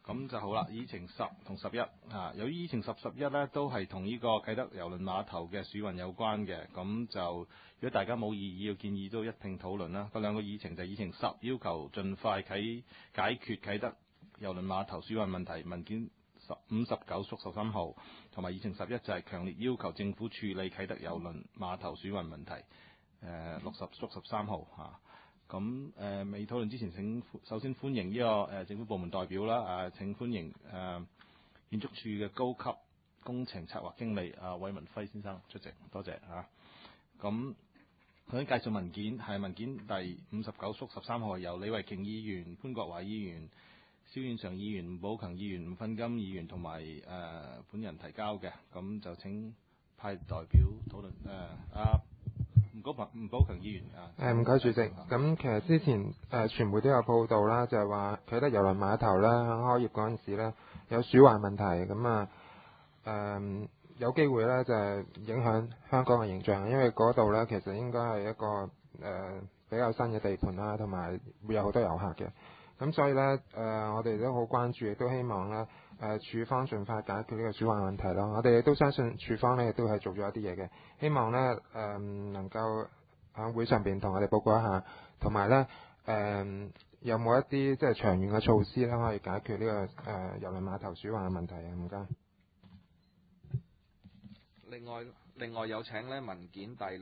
咁就好啦。議程10同11由於議程10、11呢都係同呢個啟德郵輪碼頭嘅鼠運有關嘅，咁就如果大家冇異議嘅建議都一併討論啦。嗰兩個議程就係議程10要求盡快解決啟德郵輪碼頭鼠運問題文件59/13號，同埋議程11就係強烈要求政府處理啟德郵輪碼頭鼠運問題60/13號咁未討論之前，請首先歡迎呢個政府部門代表啦。請歡迎建築署嘅高級工程策劃經理韋文輝先生出席，多謝咁首先介紹文件係文件第59/13號，由李慧瓊議員、潘國華議員、蕭遠常議員、吳寶強議員、吳訓金議員同埋本人提交嘅。咁就請派代表討論吳寶強議員唔該主席。咁其實之前傳媒都有報道啦，就係話啟德郵輪碼頭咧開業嗰陣時咧有鼠患問題，咁有機會咧就係影響香港嘅形象，因為嗰度咧其實應該係一個比較新嘅地盤啦，同埋會有好多遊客嘅。咁所以咧我哋都好關注，亦都希望咧署方盡快解決呢個鼠患問題咯。我哋亦都相信署方咧亦都係做咗一啲嘢嘅，希望咧能夠喺會上邊同我哋報告一下，同埋咧有冇一啲即係長遠嘅措施咧可以解決呢個郵輪碼頭鼠患嘅問題啊？唔該。 另外有請呢文件第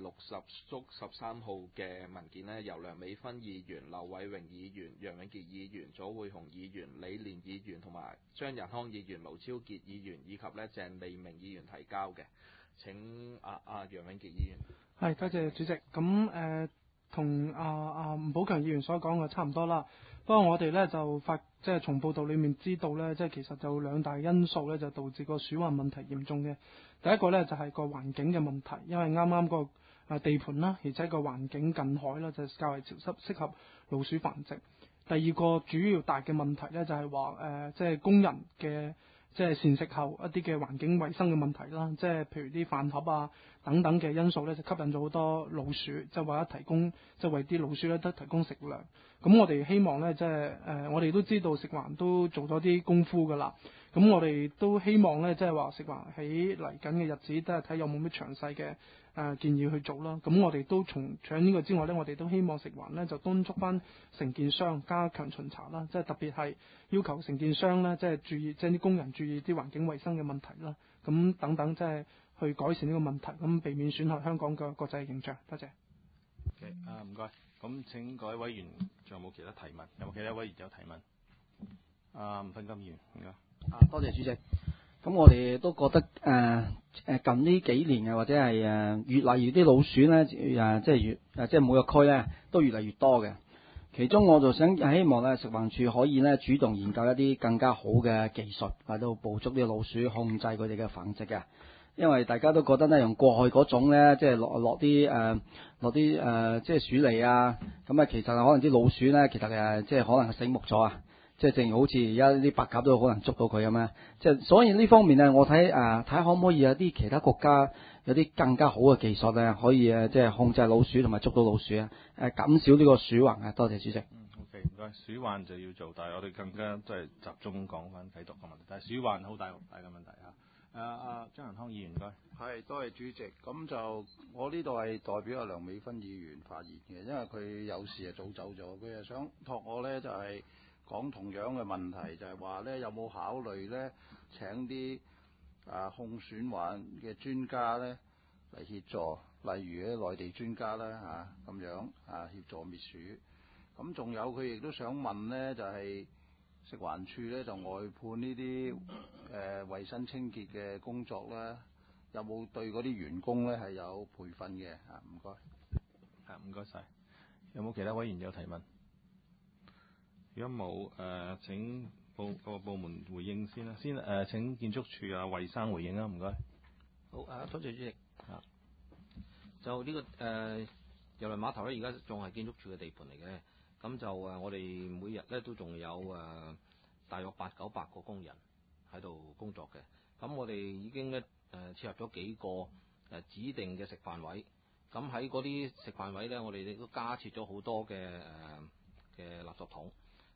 60/13號嘅文件呢，由梁美芬議員、劉偉榮議員、楊永傑議員、左會雄議員、李連議員同埋張仁康議員、盧超傑議員以及呢鄭利明議員提交嘅。請楊永傑議員。 係，多謝主席。咁同吳寶強議員所講嘅差唔多啦。不過我哋咧就即係從報道裡面知道咧，即係其實就兩大因素咧就導致個鼠患問題嚴重嘅。第一個咧就係個環境嘅問題，因為啱啱個地盤啦，而且個環境近海啦，就較為潮濕，適合老鼠繁殖。第二個主要大嘅問題咧就係話即係工人嘅即係膳食後一啲嘅環境衛生嘅問題啦，即係譬如啲飯盒啊等等嘅因素咧，就吸引咗好多老鼠，即係話提供即係為啲老鼠咧得提供食糧。咁我哋希望咧即係我哋都知道食環都做咗啲功夫㗎啦。咁我哋都希望咧即係話食環喺嚟緊嘅日子都係睇有冇咩詳細嘅建議去做啦。咁我哋都除咗呢個之外咧，我哋都希望食環咧就敦促翻承建商加強巡查啦，即係特別係要求承建商咧即係注意，即係啲工人注意啲環境衛生嘅問題啦。咁等等即係去改善呢個問題，咁避免損害香港嘅國際形象。多謝。 唔該。咁請各位委員仲有冇其他提問？有冇其他委員有提問？吳訓金議員，唔該。 多謝主席。咁我哋都覺得近呢幾年或者係越嚟越啲老鼠咧即係每個區咧都越嚟越多嘅。其中我就想希望咧食環署可以咧主動研究一啲更加好嘅技術，嚟到捕捉啲老鼠，控制佢哋嘅繁殖嘅。因為大家都覺得咧用過去嗰種咧即係落啲即係鼠嚟啊，咁其實可能啲老鼠咧其實即係可能係醒目咗啊。即係正如好似而家啲白鴿都可能捉到佢咁樣，即係所以呢方面呢，我睇可唔可以有啲其他國家有啲更加好嘅技術咧，可以即係控制老鼠同埋捉到老鼠啊，減少呢個鼠患啊。多謝主席。 OK，唔該。鼠患就要做，但係我哋更加即係集中講翻啟德嘅問題。但係鼠患好大嘅問題啊。張仁康議員，唔該。 係，多謝主席。咁就我呢度係代表阿梁美芬議員發言嘅，因為佢有事早走咗，佢係想託我咧就係講同樣嘅問題，就係話咧有冇考慮咧請啲控鼠患嘅專家咧嚟協助，例如咧內地專家啦咁樣協助滅鼠。咁仲有佢亦都想問咧，就係食環署咧就外判呢啲衞生清潔嘅工作咧，有冇對嗰啲員工咧係有培訓嘅？唔該。 唔該晒。有冇其他委員有提問？如果冇，請各個部門回應先啦。先請建築署衛生回應啦，唔該。 好，多謝主席。就呢個郵輪碼頭咧，而家仲係建築署嘅地盤嚟嘅。咁就我哋每日咧都仲有大約800-900個工人喺度工作嘅。咁我哋已經咧設立咗幾個指定嘅食飯位。咁喺嗰啲食飯位咧，我哋亦都加設咗好多嘅垃圾桶。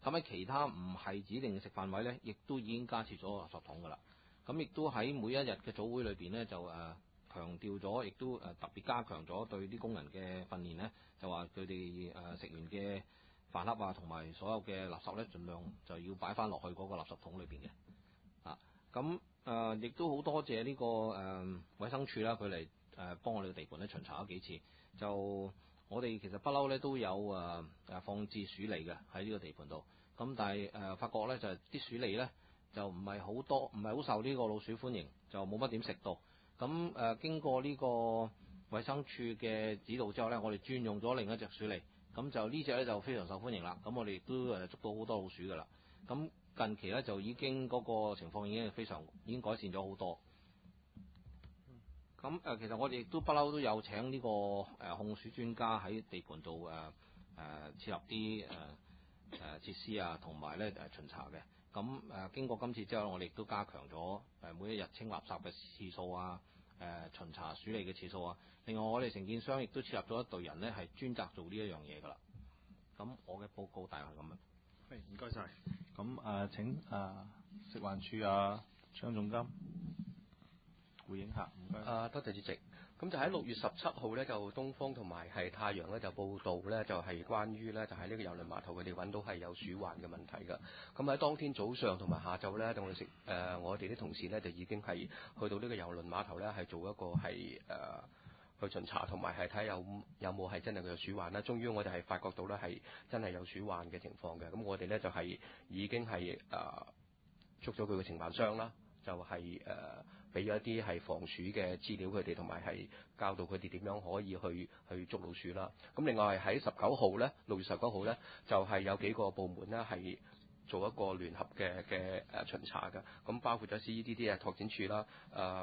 咁喺其他唔係指定食飯位呢，亦都已經加設咗垃圾桶㗎啦。咁亦都喺每一日嘅早會裏邊呢，就強調咗，亦都特別加強咗對啲工人嘅訓練呢，就話佢哋食完嘅飯盒啊，同埋所有嘅垃圾呢，盡量就要擺翻落去嗰個垃圾桶裏邊嘅。咁亦都好多謝呢個衛生署啦，佢嚟幫我哋嘅地盤咧巡查咗幾次。就我哋其實不嬲咧都有放置鼠餌嘅喺呢個地盤度。咁但係發覺咧就係啲鼠餌咧就唔係好多，唔係好受呢個老鼠歡迎，就冇乜點食到。咁經過呢個衛生署嘅指導之後咧，我哋轉用咗另一隻鼠餌。咁就呢隻咧就非常受歡迎啦。咁我哋亦都捉到好多老鼠㗎啦。咁近期咧就已經嗰個情況已經改善咗好多。咁其實我哋亦都不嬲都有請呢個控鼠專家喺地盤度設立啲設施啊，同埋咧巡查嘅。咁經過今次之後，我哋亦都加強咗每一日清垃圾嘅次數啊，巡查鼠餌嘅次數啊。另外我哋承建商亦都設立咗一隊人咧係專責做呢一樣嘢㗎啦。咁我嘅報告大概係咁樣。 係，唔該晒。咁請食環署張總監回應下，唔該。 多謝主席。咁就喺6月17號咧，就東方同埋係太陽咧就報道咧，就係關於咧就係呢個郵輪碼頭佢哋揾到係有鼠患嘅問題㗎。咁喺當天早上同埋下晝咧，我哋啲同事咧就已經係去到呢個郵輪碼頭咧，係做一個係去巡查同埋係睇有冇係真係佢有鼠患啦。終於我哋係發覺到咧係真係有鼠患嘅情況嘅。咁我哋咧就係已經係捉咗佢嘅承辦商啦，就係俾咗一啲係防鼠嘅資料佢哋，同埋係教導佢哋點樣可以去捉老鼠啦。咁另外喺19號咧，6月19號咧，就係有幾個部門咧係做一個聯合嘅巡查嘅。咁包括咗 CEDD 拓展處啦、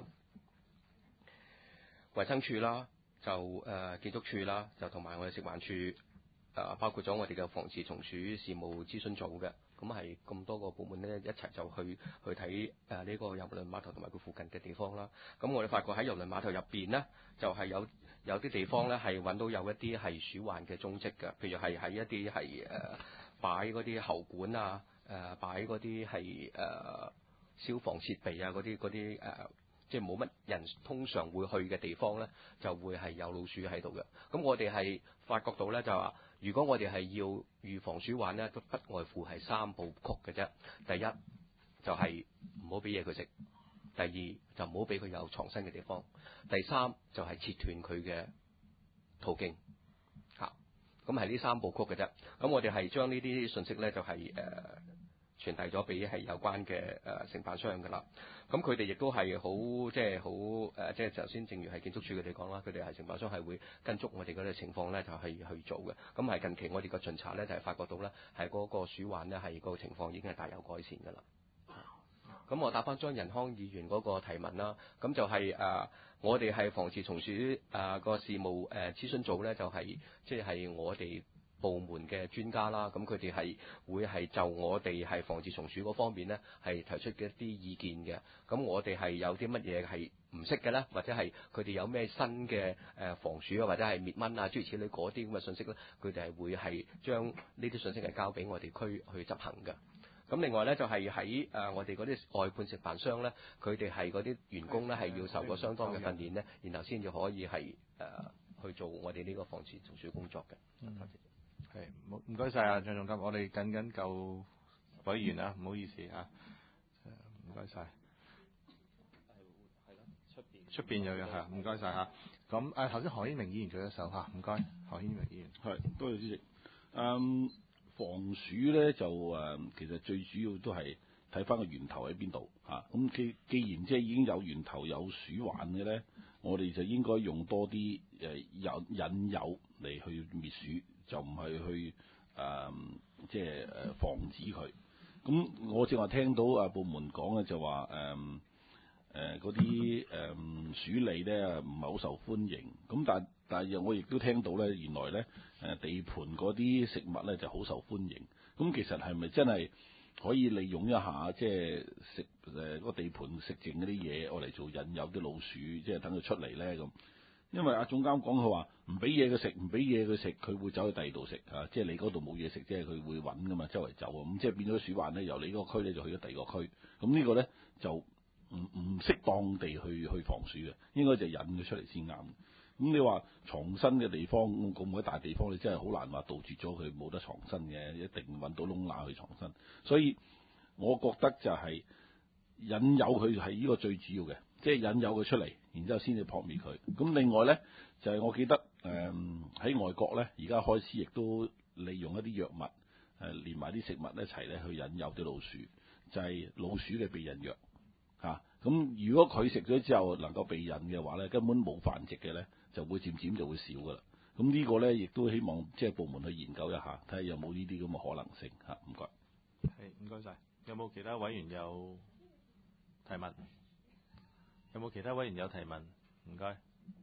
衛生署啦、就建築署啦，就同埋我哋食環署，包括咗我哋嘅防治蟲鼠事務諮詢組嘅。咁係咁多個部門咧一齊就去睇呢個郵輪碼頭同埋佢附近嘅地方啦。咁我哋發覺喺郵輪碼頭入邊呢，就係有啲地方咧係揾到有一啲係鼠患嘅蹤跡嘅，譬如係喺一啲係擺嗰啲喉管啊，擺嗰啲係消防設備啊，嗰啲即係冇乜人通常會去嘅地方咧，就會係有老鼠喺度嘅。咁我哋係發覺到咧就話，如果我哋係要預防鼠患咧，都不外乎係3部曲嘅啫。第一就係唔好俾嘢佢食，第二就唔好俾佢有藏身嘅地方，第三就係切斷佢嘅途徑嚇。咁係呢3部曲嘅啫。咁我哋係將呢啲信息咧就係傳遞咗俾係有關嘅承辦商㗎啦。咁佢哋亦都係好即係頭先正如係建築署佢哋講啦，佢哋係承辦商係會跟足我哋嗰啲情況咧就係去做嘅。咁係近期我哋個巡查咧就係發覺到咧係嗰個鼠患咧係個情況已經係大有改善㗎啦。咁我答翻張仁康議員嗰個提問啦。咁就係我哋係防治蟲鼠個事務諮詢組咧，就係即係我哋部門嘅專家啦。咁佢哋係會係就我哋係防治蟲鼠嗰方面咧係提出嘅一啲意見嘅。咁我哋係有啲乜嘢係唔識嘅咧，或者係佢哋有咩新嘅防鼠啊，或者係滅蚊啊諸如此類嗰啲咁嘅信息咧，佢哋係會係將呢啲信息係交俾我哋區去執行嘅。咁另外咧就係喺我哋嗰啲外判承辦商咧，佢哋係嗰啲員工咧係要受過相當嘅訓練咧，然後先至可以係去做我哋呢個防治蟲鼠工作嘅。多謝。 係，唔該晒啊，張總監，我哋緊夠委員啊，唔好意思啊，唔該晒。係咯，出邊有嘢係，唔該晒嚇。咁頭先何英明議員舉咗手嚇，唔該，何英明議員。 係，多謝主席。防鼠咧就其實最主要都係睇翻個源頭喺邊度嚇。咁既然即係已經有源頭有鼠患嘅咧，我哋就應該用多啲引誘嚟去滅鼠，就唔係去即係防止佢。咁我正話聽到部門講咧就話嗰啲鼠餌咧唔係好受歡迎。咁但係我亦都聽到咧，原來咧地盤嗰啲食物咧就好受歡迎。咁其實係咪真係可以利用一下，即係食個地盤食剩嗰啲嘢，我嚟做引誘啲老鼠，即係等佢出嚟咧咁？ 因為阿總監講佢話唔俾嘢佢食，唔俾嘢佢食，佢會走去第二度食啊！即係你嗰度冇嘢食，即係佢會揾噶嘛，周圍走啊！咁即係變咗鼠患咧，由你嗰個區咧就去咗第二個區。咁呢個咧就唔適當地去防鼠嘅，應該就引佢出嚟先啱。咁你話藏身嘅地方咁鬼大地方，你真係好難話杜絕咗佢冇得藏身嘅，一定揾到窿罅去藏身。所以我覺得就係引誘佢係呢個最主要嘅，即係引誘佢出嚟，然之後先至撲滅佢。咁另外咧就係我記得喺外國咧，而家開始亦都利用一啲藥物連埋啲食物一齊咧去引誘啲老鼠，就係老鼠嘅避孕藥嚇。咁如果佢食咗之後能夠避孕嘅話咧，根本冇繁殖嘅咧，就會漸漸就會少噶啦。咁呢個咧亦都希望即係部門去研究一下，睇下有冇呢啲咁嘅可能性嚇。唔該。 係，唔該晒。有冇其他委員有提問？有冇其他委員有提問？唔該。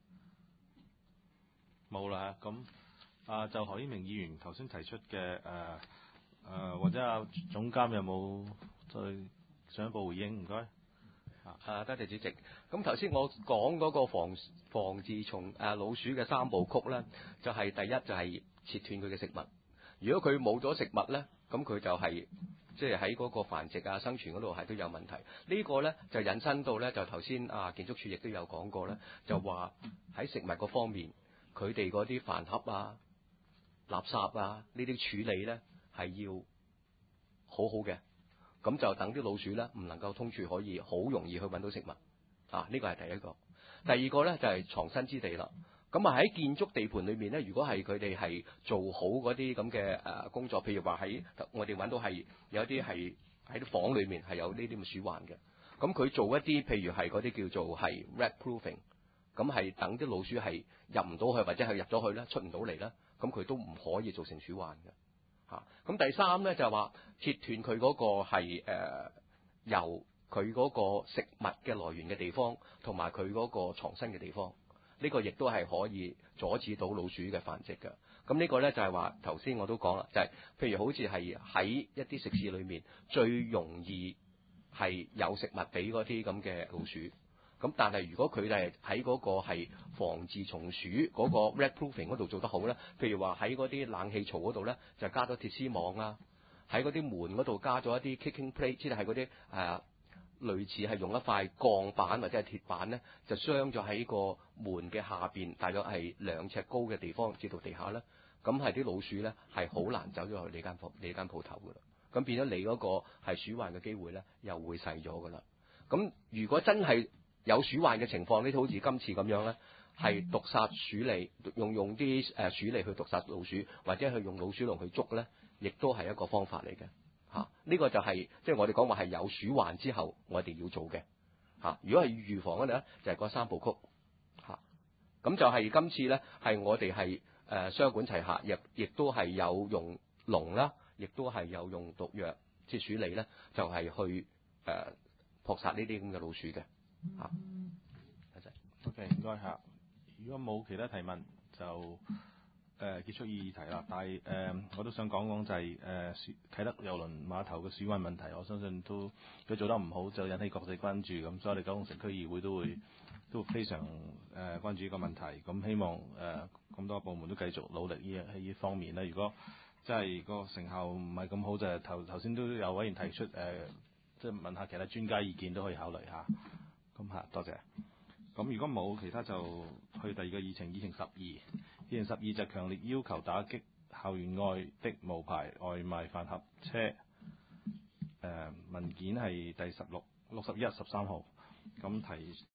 冇啦，咁就何英明議員頭先提出嘅或者阿總監有冇再進一步回應？唔該。 多謝主席。咁頭先我講嗰個防治老鼠嘅三部曲咧，就係第一就係切斷佢嘅食物。如果佢冇咗食物咧，咁佢就係即係喺嗰個繁殖啊、生存嗰度係都有問題。呢個咧就引申到咧，就頭先建築署亦都有講過咧，就話喺食物嗰方面，佢哋嗰啲飯盒啊、垃圾啊呢啲處理咧係要好好嘅。咁就等啲老鼠咧唔能夠通處，可以好容易去揾到食物。呢個係第一個。第二個咧就係藏身之地啦。咁喺建築地盤裏面咧，如果係佢哋係做好嗰啲咁嘅工作，譬如話喺我哋揾到係有啲係喺啲房裏面係有呢啲咁嘅鼠患嘅。咁佢做一啲譬如係嗰啲叫做係 rat proofing， 咁係等啲老鼠係入唔到去或者係入咗去咧出唔到嚟咧，咁佢都唔可以造成鼠患嘅。咁第三咧就係話切斷佢嗰個係由佢嗰個食物嘅來源嘅地方，同埋佢嗰個藏身嘅地方，呢個亦都係可以阻止到老鼠嘅繁殖嘅。咁呢個咧就係話頭先我都講啦，就係譬如好似係喺一啲食肆裏面最容易係有食物俾嗰啲咁嘅老鼠。咁但係如果佢哋喺嗰個係防治蟲鼠嗰個 rat proofing 嗰度做得好咧，譬如話喺嗰啲冷氣槽嗰度咧就加咗鐵絲網啊，喺嗰啲門嗰度加咗一啲 kicking plate， 即係嗰啲類似係用一塊鋼板或者係鐵板咧，就鑲咗喺個門嘅下邊，大約係2尺高嘅地方至到地下咧，咁係啲老鼠咧係好難走咗去你間鋪頭噶啦，咁變咗你嗰個係鼠患嘅機會咧又會細咗噶啦。咁如果真係有鼠患嘅情況，呢好似今次咁樣咧，係毒殺鼠餌，用啲鼠餌去毒殺老鼠，或者去用老鼠籠去捉咧，亦都係一個方法嚟嘅。呢個就係即係我哋講話係有鼠患之後，我哋要做嘅。如果係預防嗰度咧，就係嗰三部曲。咁就係今次咧，係我哋係雙管齊下，亦都係有用籠啦，亦都係有用毒藥，即係鼠餌咧，就係去撲殺呢啲咁嘅老鼠嘅。多謝。 OK， 唔該嚇。如果冇其他提問，就結束議題啦。但係我都想講講就係啟德郵輪碼頭嘅鼠患問題，我相信都佢做得唔好，就引起國際關注。咁所以我哋九龍城區議會都非常關注呢個問題。咁希望咁多部門都繼續努力喺呢方面咧。如果真係個成效唔係咁好，就係頭先都有委員提出即係問下其他專家意見都可以考慮下。咁多謝。咁如果冇其他就去第二個議程12。議程12就強烈要求打擊校園外的無牌外賣飯盒車。文件係第61、13號。咁提